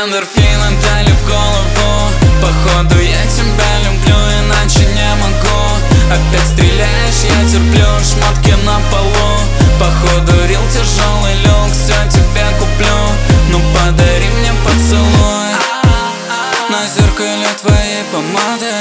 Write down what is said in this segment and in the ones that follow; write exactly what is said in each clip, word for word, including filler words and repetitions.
Эндорфины дали в голову. Походу я тебя люблю, иначе не могу. Опять стреляешь, я терплю, шмотки на полу. Походу рил тяжелый люк, все тебе куплю. Ну подари мне поцелуй. На зеркале твоей помады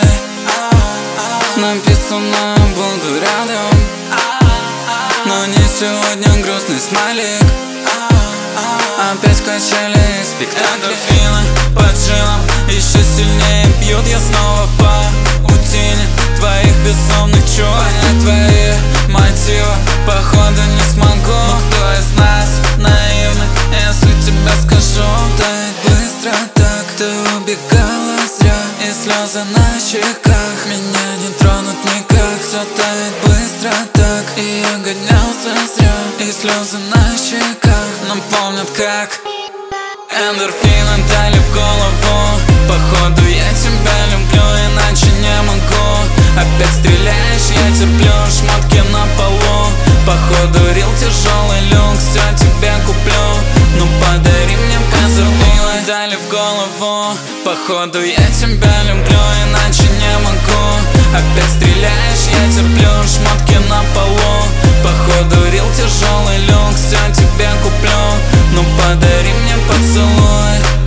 написано «Буду рядом». Но не сегодня грустный смайлик. Опять качели и спектакли. Эндорфины под жилом еще сильнее бьют. Я снова в паутине твоих безумных чувств. Понять твои мотивы походу не смогу. Но кто из нас наивный, если тебе скажу? Тает быстро так, ты убегала зря. И слезы на щеках меня не тронут никак. Все тает быстро так, и я гонялся зря. И слезы на щеках напомнят как. Эндорфины дали в голову. Походу я тебя люблю, иначе не могу. Опять стреляешь, я терплю, шмотки на полу. Походу рил тяжелый люк, все тебе куплю. Ну подари мне поцелуй. Эндорфины дали в голову. Походу я тебя люблю, иначе не могу. Опять стреляешь, я терплю, шмотки на полу. Походу рил тяжелый люк, все тебе куплю. Ну подари мне поцелуй.